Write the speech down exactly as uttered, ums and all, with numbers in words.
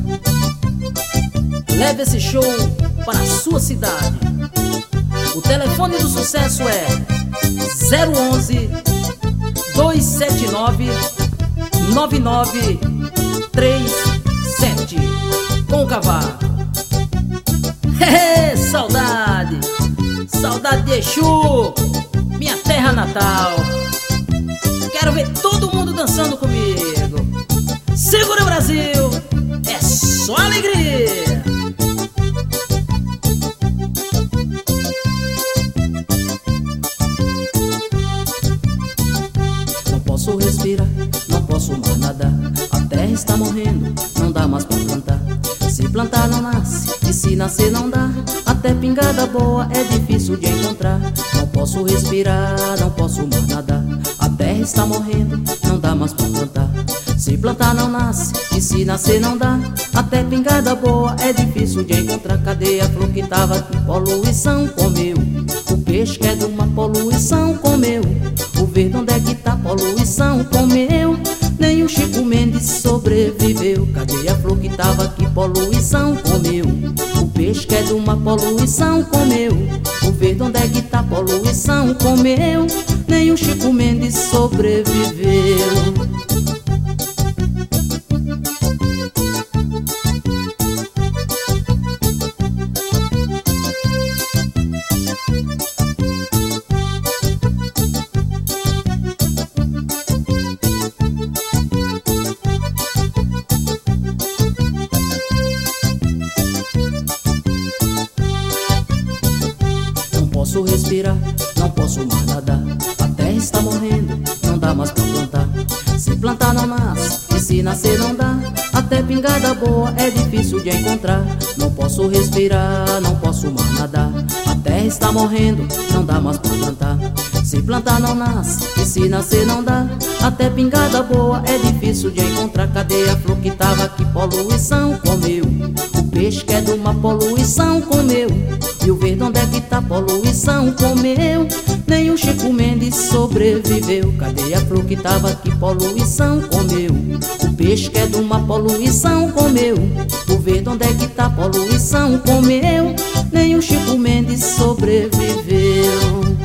Leve esse show para a sua cidade. O telefone do sucesso é zero onze, dois sete nove, nove nove três sete. Com o cavaco. Hehe, saudade, saudade de Exu, minha terra natal. Quero ver todo mundo dançando comigo. Segura o Brasil, é só alegria. Não posso respirar, não posso mais nadar. A terra está morrendo, não dá mais pra plantar. Se plantar não nasce, e se nascer não dá. Até pingada boa é difícil de encontrar. Não posso respirar, não posso mais nadar. A terra está morrendo, não dá mais pra plantar. Se plantar não nasce, e se nascer não dá. Até pingada boa é difícil de encontrar. Cadê a flor que tava aqui? Poluição comeu. O peixe que é de uma poluição comeu. O verde onde é que tá? Poluição comeu. Nem o Chico Mendes sobreviveu. Cadê a flor que tava aqui? Poluição comeu. O peixe que é de uma poluição comeu. O verde onde é que tá? Poluição comeu. Nem o Chico Mendes sobreviveu. Não posso respirar, não posso mais nadar. A terra está morrendo, não dá mais pra plantar. Se plantar não nasce, e se nascer não dá. Até pingada boa é difícil de encontrar. Não posso respirar, não posso mais nadar. A terra está morrendo, não dá mais pra plantar. Se plantar não nasce, e se nascer não dá. Até pingada boa é difícil de encontrar. Cadê a flor que tava aqui? Poluição comeu. O peixe que é de uma poluição comeu. E o verde onde é que tá? Poluição comeu. Nem o Chico Mendes sobreviveu. Cadê a flor que tava aqui? Poluição comeu. O peixe que é de uma poluição comeu. O verde onde é que tá? Poluição comeu. Nem o Chico Mendes sobreviveu.